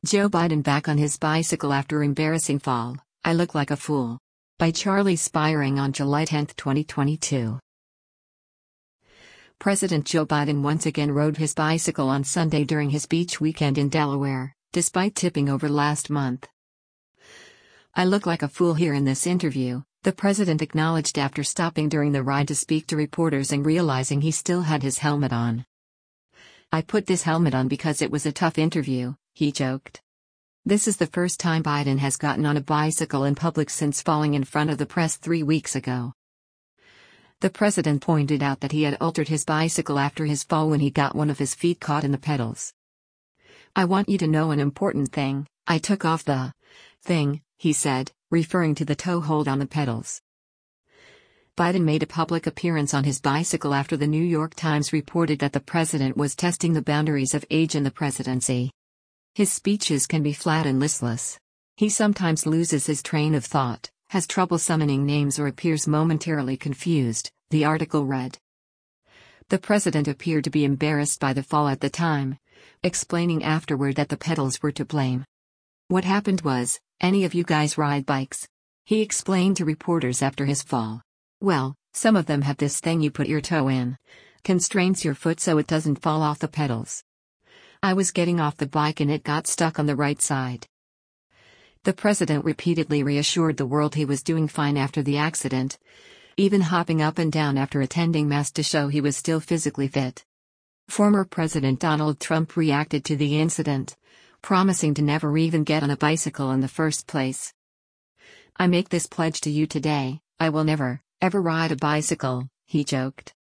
Joe Biden back on his bicycle after embarrassing fall. I look like a fool. By Charlie Spiring on July 10, 2022. President Joe Biden once again rode his bicycle on Sunday during his beach weekend in Delaware, despite tipping over last month. I look like a fool here in this interview, the president acknowledged after stopping during the ride to speak to reporters and realizing he still had his helmet on. I put this helmet on because it was a tough interview, he joked. This is the first time Biden has gotten on a bicycle in public since falling in front of the press 3 weeks ago. The president pointed out that he had altered his bicycle after his fall when he got one of his feet caught in the pedals. I want you to know an important thing, I took off the thing, he said, referring to the toe hold on the pedals. Biden made a public appearance on his bicycle after the New York Times reported that the president was testing the boundaries of age in the presidency. His speeches can be flat and listless. He sometimes loses his train of thought, has trouble summoning names or appears momentarily confused, the article read. The president appeared to be embarrassed by the fall at the time, explaining afterward that the pedals were to blame. What happened was, any of you guys ride bikes? He explained to reporters after his fall. Well, some of them have this thing you put your toe in. Constrains your foot so it doesn't fall off the pedals. I was getting off the bike and it got stuck on the right side. The president repeatedly reassured the world he was doing fine after the accident, even hopping up and down after attending mass to show he was still physically fit. Former President Donald Trump reacted to the incident, promising to never even get on a bicycle in the first place. I make this pledge to you today, I will never, ever ride a bicycle, he joked.